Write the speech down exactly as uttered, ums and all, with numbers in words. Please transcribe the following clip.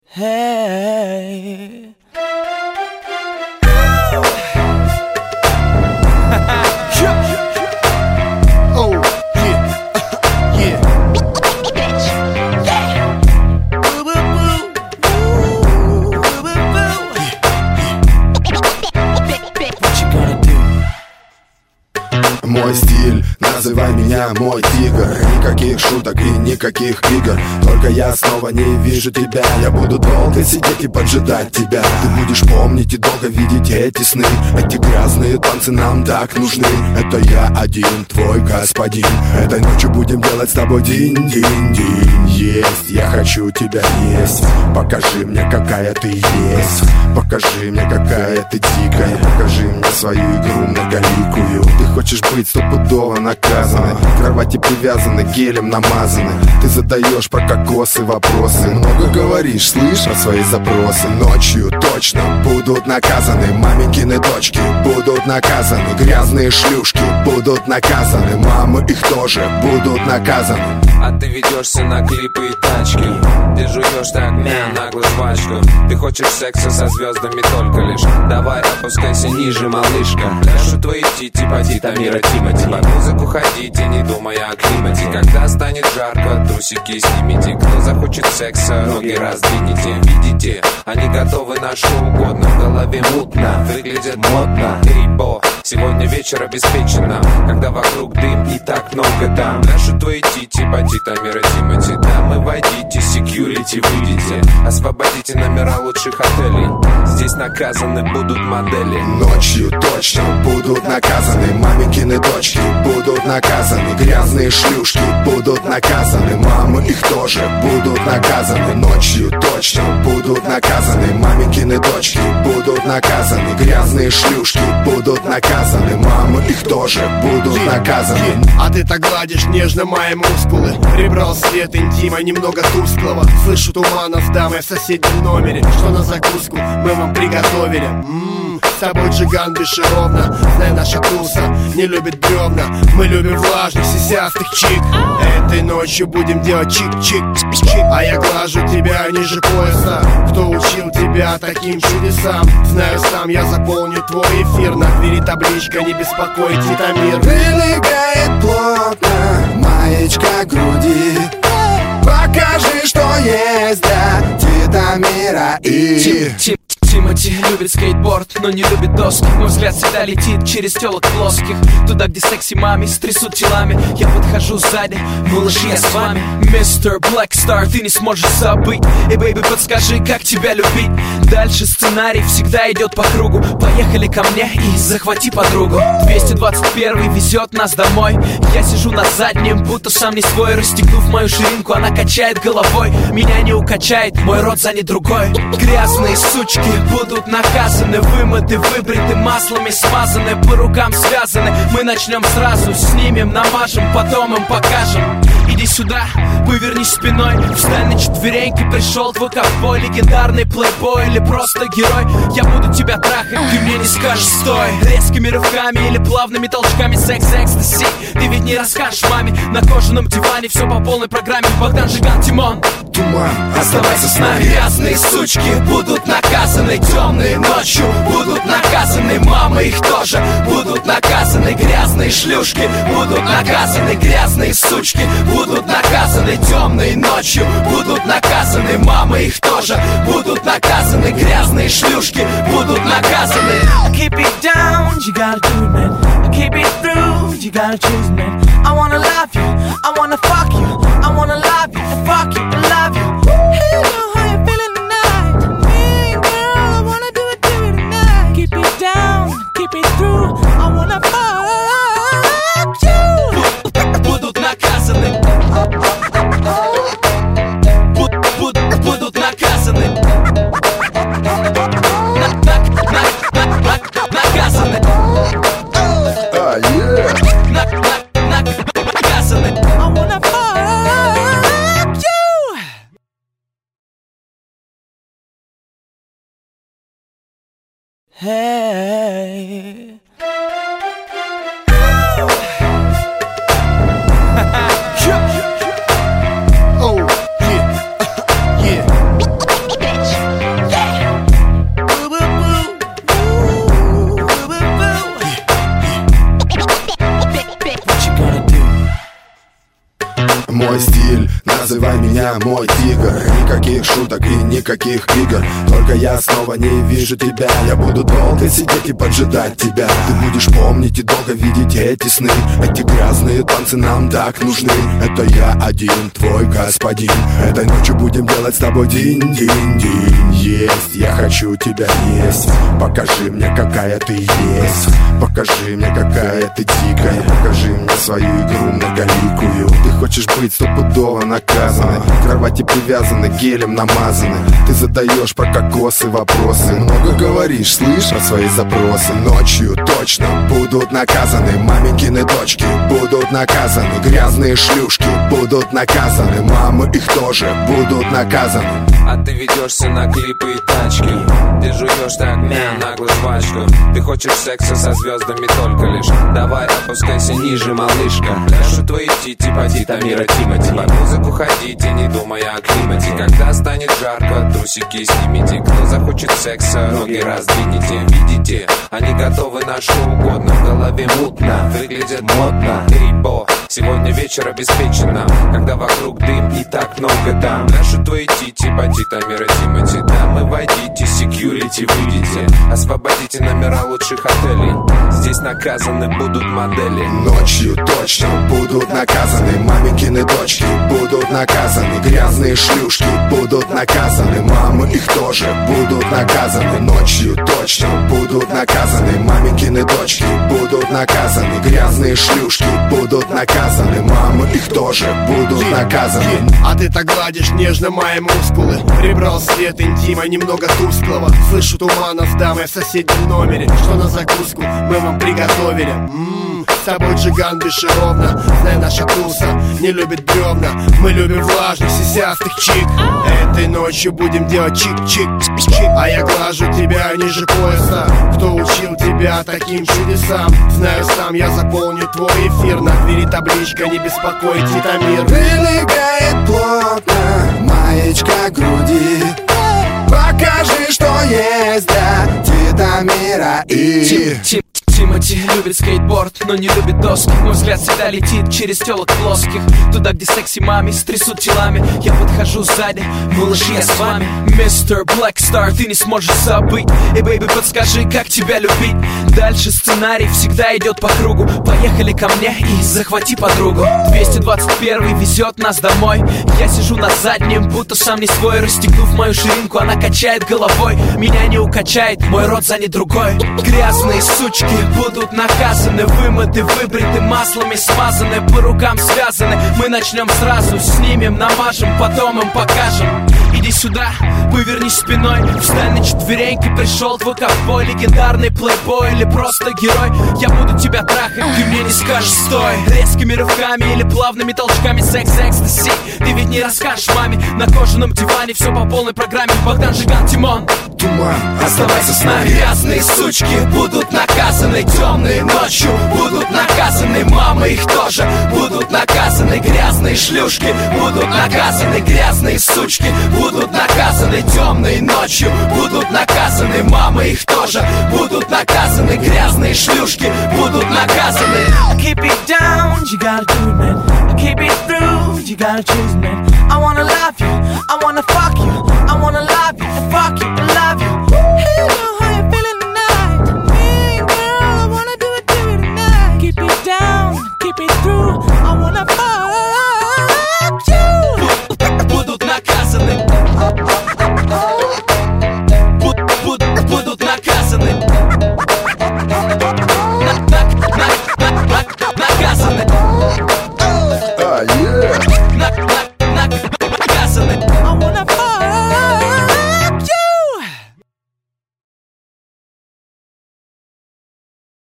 Hey. Oh, yeah, yeah. Boo, boo, boo. Boo, boo, boo. What you gonna do? Мой стиль, называй меня мой тигр. Никаких шуток и никаких игр. Только я снова не вижу тебя. Я буду долго сидеть и поджидать тебя. Ты будешь помнить и долго видеть эти сны. Эти грязные танцы нам так нужны. Это я один, твой господин. Этой ночью будем делать с тобой динь-динь-динь. Есть, я хочу тебя есть. Покажи мне, какая ты есть. Покажи мне, какая ты дикая. Покажи мне свою игру многоликую. Ты хочешь быть стопудово наказаны. К кровати привязаны, гелем намазаны. Ты задаешь про кокосы вопросы. Много говоришь, слышь, про свои запросы. Ночью точно будут наказаны. Маменькины дочки будут наказаны. Грязные шлюшки будут наказаны. Мамы их тоже будут наказаны. А ты ведешься на клипы и тачки. Ты жуешь так наглую жвачку. Ты хочешь секса со звездами только лишь. Давай опускайся ниже, малышка. Ляжу твои тити по Титамира Тимати. Под музыку ходите, не думая о климате. Когда станет жарко, трусики снимите. Кто захочет секса, ноги раздвинете. Видите, они готовы на что угодно. В голове мутно, выглядят модно. Рибо, сегодня вечер обеспечено. Когда вокруг дым и так много там. Ляжу твои тити по Титамира Тимати. Дамы, войдите, секьюрити, выйдите. Освободите номера лучших отелей. Здесь наказаны будут модели. Ночью точно будут наказаны. Маменькины дочки будут наказаны. Грязные шлюшки будут наказаны. Мамы их тоже будут наказаны. Ночью точно будут наказаны. Маменькины дочки будут наказаны. Грязные шлюшки будут наказаны. Мамы их тоже будут наказаны. А ты так гладишь нежно мои мускулы. Прибрал свет интима немного тусклого. Слышу тумана с дамой в соседнем номере. Что на закуску мы вам приготовили. Ммм, с тобой джиган бесшеровно. Знай, наша туса не любит бревна. Мы любим влажных, сисястых чик. Этой ночью будем делать чик-чик-чик. А я глажу тебя ниже пояса. Кто учил тебя таким чудесам? Знаю сам, я заполню твой эфир. На двери табличка, не беспокой, Титамир. Прилегает плотно маечка к груди. Покажи, что есть для Титамира и... Тимати любит скейтборд, но не любит доски. Мой взгляд всегда летит через телок плоских. Туда, где секси мами стрясут телами. Я подхожу сзади, малыш, я с вами. Мистер Блэкстар, ты не сможешь забыть. Эй, бэйби, подскажи, как тебя любить. Дальше сценарий всегда идет по кругу. Поехали ко мне и захвати подругу. двести двадцать первый везет нас домой. Я сижу на заднем, будто сам не свой. Расстегнув мою ширинку, она качает головой. Меня не укачает, мой рот занят другой. Грязные сучки будут наказаны, вымыты, выбриты, маслами смазаны, по рукам связаны. Мы начнем сразу, снимем, намажем, потом им покажем. Иди сюда, повернись спиной, встань на четвереньки. Пришел твой ковбой, легендарный плейбой или просто герой. Я буду тебя трахать, ты мне не скажешь стой. Резкими рывками или плавными толчками, секс, экстаси. Ты ведь не расскажешь маме. На кожаном диване все по полной программе. Богдан, Жиган, Тимон. Туман, оставайся с нами. Грязные сучки будут наказаны. Темные ночью будут наказаны. Мамы их тоже будут наказаны. Грязные шлюшки будут наказаны. Грязные сучки будут наказаны. Темные ночью будут наказаны. Мамы их тоже будут наказаны. Грязные шлюшки будут наказаны. Keep it down, you gotta do it, man. Keep it through, you gotta choose, man. I wanna love you, I wanna fuck you, I wanna love you, fuck you, love you. Hey, yo, how you feeling tonight? Hey, girl, I wanna do it, do it tonight. Keep it down, keep it through, I wanna fuck you. Будут наказаны. Будут наказаны. Наказаны. А, е. Наказаны. I wanna fuck you. Hey. Oh, yeah, yeah. мой стиль, называй меня мой тигр. Никаких шуток и никаких игр, только я снова не вижу тебя. Я буду долго сидеть и поджидать тебя. Ты будешь помнить и долго видеть эти сны. Эти грязные танцы нам так нужны. Это я один, твой господин. Этой ночью будем делать с тобой динь-динь-динь. Есть, я хочу тебя есть. Покажи мне, какая ты есть. Покажи мне, какая ты дикая. Покажи мне свою игру многоликую. Ты хочешь быть стопудово наказанной, к кровати привязаны, гелем намазаны. Ты задаешь про кокосы вопросы, много говоришь, слышь, про свои запросы. Ночью точно будут наказаны маменькины дочки, будут наказаны грязные шлюшки, будут наказаны мамы, их тоже будут наказаны. А ты ведешься на клипы и тачки, ты жуешь так мя, наглую жвачку. Ты хочешь секса со звездами только лишь. Давай опускайся ниже, малышка. Ляжу твои тити, поди, Тамира, Тимати. Под музыку ходите, не думая о климате. Когда станет жарко, трусики снимите. Кто захочет секса, ноги раздвинете. Видите, они готовы на что угодно. В голове мутно, выглядят модно. Грибо, сегодня вечер обеспечено. Когда вокруг дым и так много там. Ляжу твои тити, поди, Тамира, Тимати. Дамы, войдите, секьюрити, выйдите. Освободите номера лучших отелей. Здесь наказаны будут модели. Ночью точно будут наказаны маменькины дочки, будут наказаны грязные шлюшки, будут наказаны мамы, их тоже будут наказаны. Ночью точно будут наказаны маменькины дочки, будут наказаны грязные шлюшки, будут наказаны мамы, их тоже будут наказаны. А ты так гладишь нежно мои мускулы. Прибрал свет интима немного тусклого. Слышу тумана с дамой в соседнем номере. Что на закуску мы вам приготовили. Ммм, с тобой джиган дыши ровно. Знай, наша туса не любит бревна. Мы любим влажных, сисястых чик. Этой ночью будем делать чик-чик-чик. А я глажу тебя ниже пояса. Кто учил тебя таким чудесам? Знаю сам, я заполню твой эфир. На двери табличка «Не беспокойте, Тамир». Прилегает плотно маечка к груди. Покажи, что есть для Титамира и... Тим, Тимати любит скейтборд, но не любит доски. Мой взгляд всегда летит через телок плоских. Туда, где секси мами стрясут телами. Я подхожу сзади, малыш, я с вами. Мистер Блэкстар, ты не сможешь забыть. Эй, бэйби, подскажи, как тебя любить. Дальше сценарий всегда идет по кругу. Поехали ко мне и захвати подругу. двести двадцать первый везет нас домой. Я сижу на заднем, будто сам не свой. Расстегнув мою ширинку, она качает головой. Меня не укачает, мой рот занят другой. Грязные сучки будут наказаны, вымыты, выбриты, маслами смазаны, по рукам связаны. Мы начнем сразу, снимем, намажем, потом им покажем. Иди сюда, повернись спиной, встань на четвереньки, пришел твой ковбой, легендарный плейбой или просто герой. Я буду тебя трахать, ты мне не скажешь стой. Резкими рывками или плавными толчками, секс-экстаси. Ты ведь не расскажешь маме, на кожаном диване все по полной программе. Богдан, Жиган, Тимон, Туман, оставайся с нами. Грязные сучки будут наказаны, темные ночью будут наказаны, мамы их тоже будут наказаны. Грязные шлюшки будут наказаны, грязные сучки будут наказаны, темные ночью будут наказаны, мамы их тоже будут наказаны. Грязные шлюшки будут наказаны. Keep it down, you gotta do it, man. Keep it through, you gotta choose, man. I wanna love you, I wanna fuck you, I wanna love you, and fuck you, and love you. Hey, yo, how you feeling tonight? Hey, girl, I wanna do it, do it tonight. Keep it down, keep it through, I wanna fuck